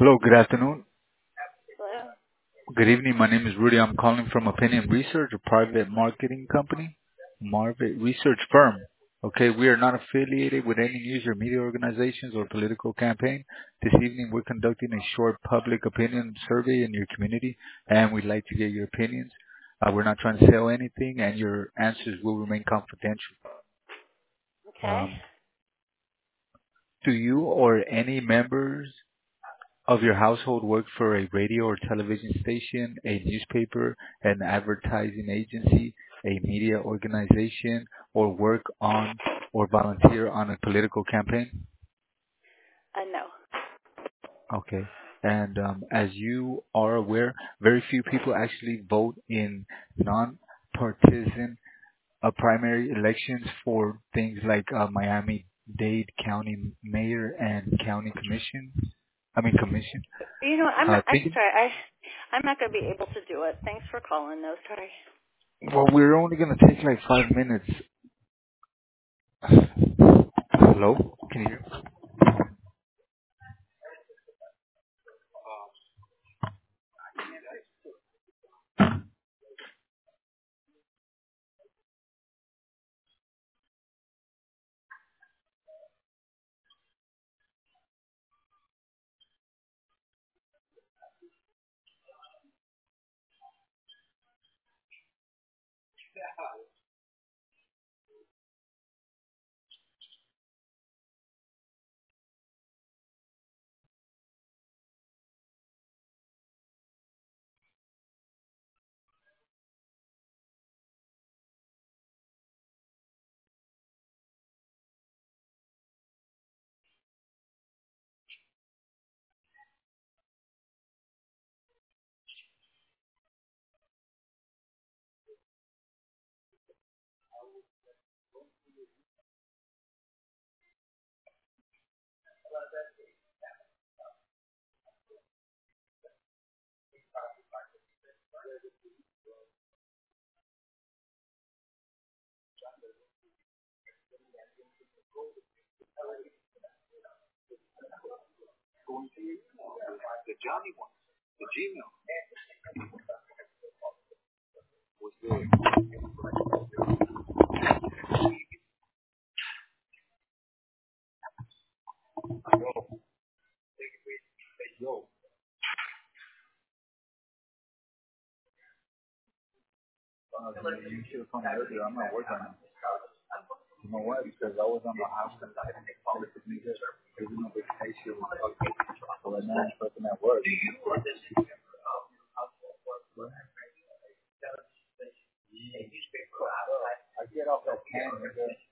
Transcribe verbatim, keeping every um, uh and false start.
Hello, good afternoon. Hello? Good evening. My name is Rudy. I'm calling from Opinion Research, a private marketing company, market research firm. Okay, we are not affiliated with any news or media organizations or political campaign. This evening, we're conducting a short public opinion survey in your community, and we'd like to get your opinions. Uh, we're not trying to sell anything, and your answers will remain confidential. Okay. Um, do you or any members of your household work for a radio or television station, a newspaper, an advertising agency, a media organization, or work on or volunteer on a political campaign? Uh, no. Okay. And um, as you are aware, very few people actually vote in non-partisan uh, primary elections for things like uh, Miami-Dade County Mayor and County Commission. I mean Commission. You know, I'm Uh, not, I'm think sorry. I, I'm not going to be able to do it. Thanks for calling, though. Sorry. Well, we're only gonna take like five minutes. Hello? Can you hear me? Uh, you should have called me earlier. I'm at work right now. You know why? Because I was on the hospital. There's no vacation. So right now I'm fucking at work. I get off at ten.